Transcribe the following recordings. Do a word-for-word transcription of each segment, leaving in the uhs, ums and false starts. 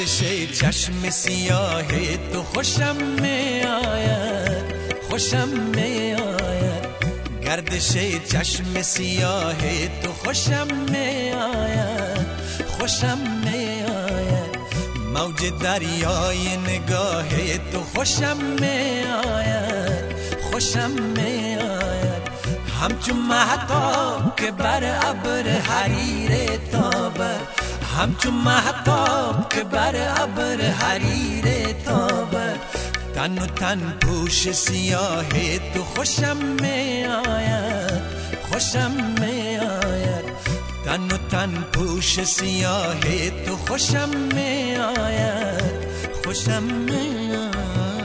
گردش چشم سیاه تو خوشم می آید، خوشم می آید. گردش چشم سیاه تو خوشم می آید، خوشم می آید. موج دریای نگاه تو خوشم می آید، خوشم می آید. همچون مهتاب که بر ابر حریر تابد، همچون مهتاب که بر ابر حریر تابد. تن و تن پوش سیاه تو خوشم می آید، خوشم می آید. تن و تن پوش سیاه تو خوشم می آید، خوشم می آید.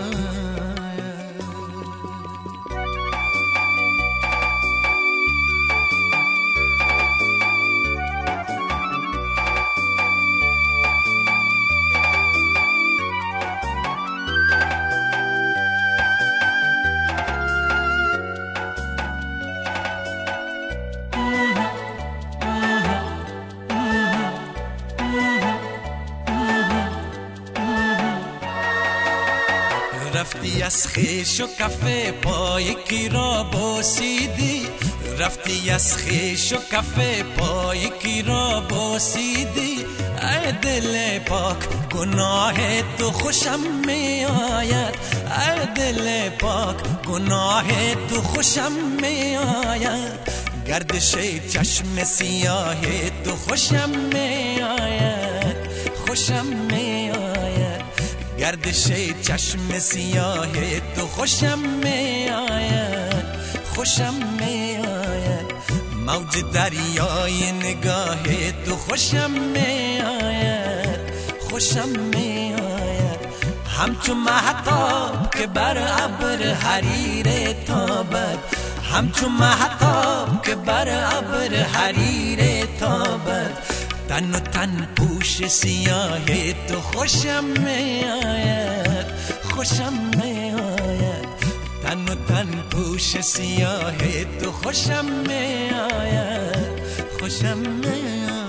رفتی از خیش و کفه پای کی را بوسیدی، رفتی از خیش و کفه پای کی را بوسیدی. ای دل پاک گناه تو خوشم می آید، ای دل پاک گناه تو خوشم می آید. گردش چشم سیاه تو خوشم می آید، خوشم می آید. گردش چشم سیاه تو خوشم می آید، خوشم می آید. موج دریای نگاه تو خوشم می آید، خوشم می آید. همچون مهتاب که بر ابر حریر تابد، همچون مهتاب که بر ابر حریر تابد. تن و تن پوش سیاه تو خوشم می آید، خوشم می آید. تن و تن پوش سیاه تو خوشم می آید، خوشم می آید.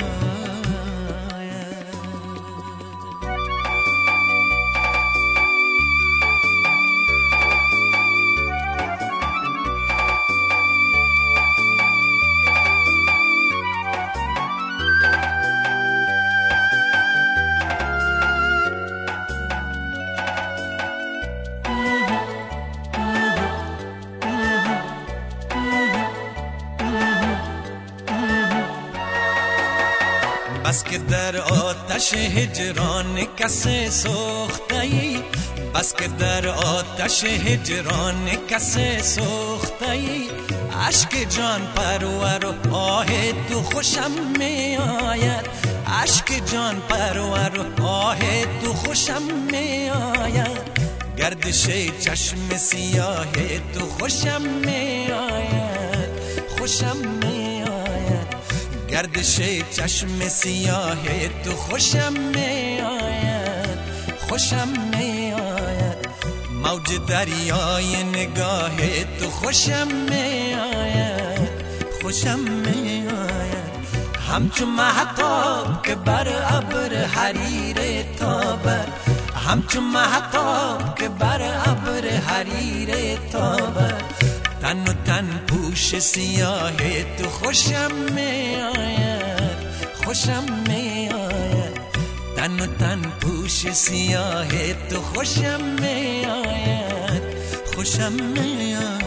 بس که در آتش هجران کسی سوخته‌ای، بس که در آتش هجران کسی سوخته‌ای. اشک جان پرور و آه تو خوشم می آید، اشک جان پرور و آه تو خوشم می آید. گردش چشم سیاه تو خوشم می آید، خوشم می آید. گردش چشم سیاه تو خوشم می آید، خوشم می آید. موج دریای نگاه تو خوشم می آید، خوشم می آید. همچون مهتاب که بر ابر حریر تابد، همچون مهتاب که بر ابر حریر تابد. تن و تن پوش سیاه تو خوشم می آید، خوشم می آید. تن و تن پوش سیاه تو خوشم می آید، خوشم می آید.